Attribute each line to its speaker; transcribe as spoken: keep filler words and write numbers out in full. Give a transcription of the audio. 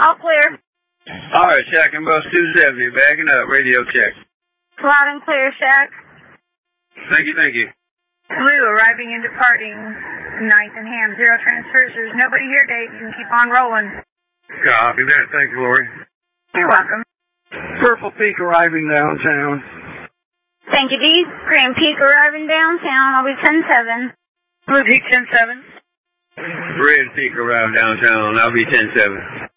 Speaker 1: All clear.
Speaker 2: All right, Shack and Bus two seventy, backing up, radio check.
Speaker 1: Loud and clear, Shack.
Speaker 2: Thank you, thank you.
Speaker 1: Blue arriving and departing. Ninth and Ham, zero transfers. There's nobody here, Dave. You can keep on rolling.
Speaker 2: Copy that. Thank you, Lori.
Speaker 1: You're welcome.
Speaker 2: Purple Peak arriving downtown.
Speaker 1: Thank you, Dee. Green Peak arriving downtown. I'll be ten seven.
Speaker 3: Blue Peak ten seven.
Speaker 2: Red Peak arriving downtown. I'll be ten seven.